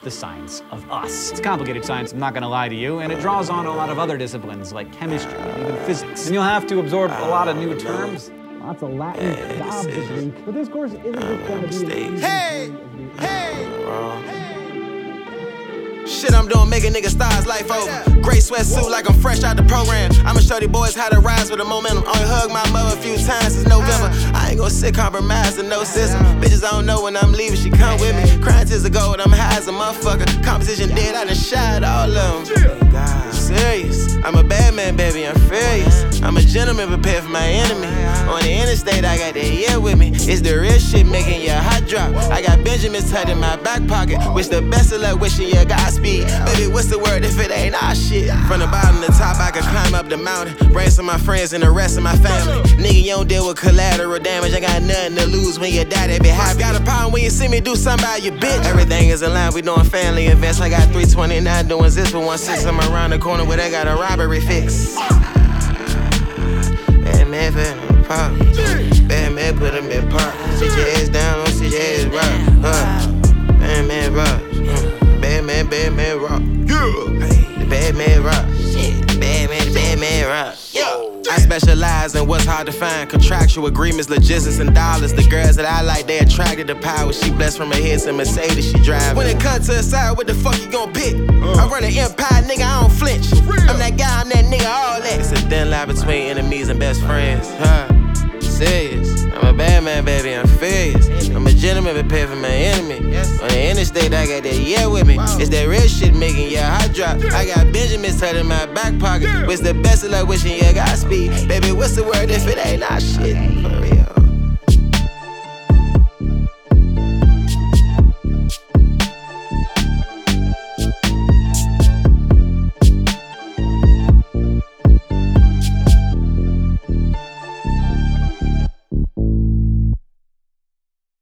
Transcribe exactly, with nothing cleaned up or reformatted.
the science of us. It's complicated science, I'm not gonna lie to you, and it draws on a lot of other disciplines like chemistry and even physics. And you'll have to absorb a lot of new terms. Lots of Latin jobs this week. But this course isn't just gonna be... Hey! Hey! Shit I'm doing, make a nigga stars life over. Gray sweatsuit like I'm fresh out the program. I'ma show these boys how to rise with the momentum. Only hug my mother a few times since November. I ain't gon' sit compromised in no system. Bitches I don't know when I'm leaving, she come with me. Crying tears of gold, I'm high as a motherfucker. Competition dead, I done shot all of them. Serious, I'm a bad man, baby, I'm furious. I'm a gentleman prepared for my enemy. On the interstate, I got that yeah with me. It's the real shit making your hot drop. I got Benjamin's tucked in my back pocket. Wish the best of luck, wishing you Godspeed. Baby, what's the word if it ain't our shit? From the bottom to the top, I can climb up the mountain. Bring some of my friends and the rest of my family. Nigga, you don't deal with collateral damage. I got nothing to lose when you die, they be happy. Got a problem when you see me do something about your bitch. Everything is in line, we doing family events. I got three twenty-nine doing this for one six. I'm around the corner where they got a robbery fix. Bad man for him pop. Bad man put him in park. Sit your ass down, don't sit your ass rock. Uh, bad man rock. Bad man, bad man rock. Yeah. The bad man rock. Shit. Bad man, the bad man rock. Yo. I specialize in what's hard to find. Contractual agreements, logistics, and dollars. The girls that I like, they attracted to power. She blessed from her head to Mercedes she driving. When it comes to the side, what the fuck you gon' pick? Uh. I run an empire, nigga, I don't flinch. I'm that guy, I'm that nigga, all that. It's a thin line between enemies and best friends. Huh? Serious. I'm a bad man, baby, I'm furious. I'm a gentleman prepared for my enemy. On the interstate, I got that yeah with me. It's that real shit making your hot drop. I got Benjamin's tucked in my back pocket. Wish the best of luck, wishing you Godspeed. Baby, what's the word if it ain't our shit?